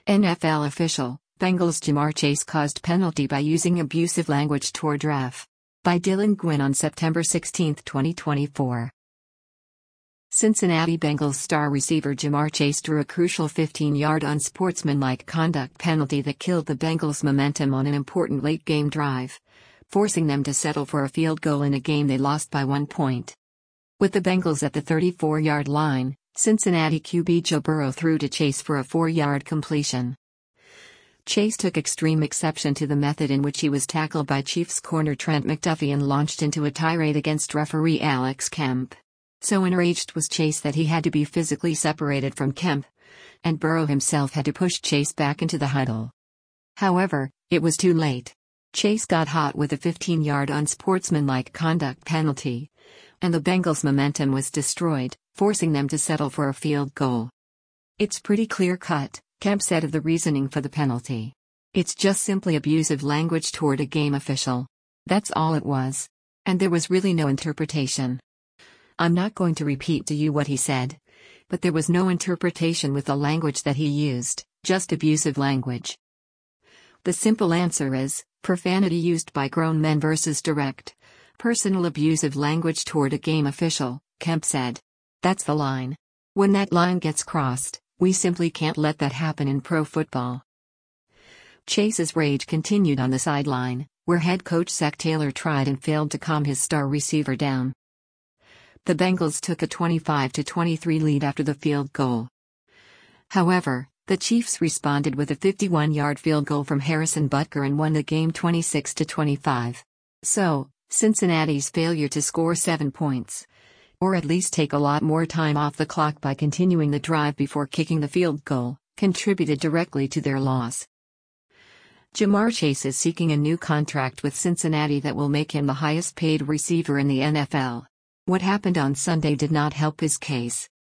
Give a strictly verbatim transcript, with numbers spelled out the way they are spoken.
N F L official, Bengals Ja'Marr Chase caused penalty by using abusive language toward ref. By Dylan Gwynn on September sixteenth, twenty twenty-four. Cincinnati Bengals star receiver Ja'Marr Chase drew a crucial fifteen-yard unsportsmanlike conduct penalty that killed the Bengals' momentum on an important late-game drive, forcing them to settle for a field goal in a game they lost by one point. With the Bengals at the thirty-four-yard line, Cincinnati Q B Joe Burrow threw to Chase for a four-yard completion. Chase took extreme exception to the method in which he was tackled by Chiefs corner Trent McDuffie and launched into a tirade against referee Alex Kemp. So enraged was Chase that he had to be physically separated from Kemp, and Burrow himself had to push Chase back into the huddle. However, it was too late. Chase got hot with a fifteen-yard unsportsmanlike conduct penalty, and the Bengals' momentum was destroyed, forcing them to settle for a field goal. "It's pretty clear-cut," Kemp said of the reasoning for the penalty. "It's just simply abusive language toward a game official. That's all it was. And there was really no interpretation. I'm not going to repeat to you what he said, but there was no interpretation with the language that he used, just abusive language. The simple answer is, profanity used by grown men versus direct, personal abusive language toward a game official," Kemp said. "That's the line. When that line gets crossed, we simply can't let that happen in pro football." Chase's rage continued on the sideline, where head coach Zac Taylor tried and failed to calm his star receiver down. The Bengals took a twenty-five to twenty-three lead after the field goal. However, the Chiefs responded with a fifty-one-yard field goal from Harrison Butker and won the game twenty-six to twenty-five. So, Cincinnati's failure to score seven points, or at least take a lot more time off the clock by continuing the drive before kicking the field goal, contributed directly to their loss. Ja'Marr Chase is seeking a new contract with Cincinnati that will make him the highest-paid receiver in the N F L. What happened on Sunday did not help his case.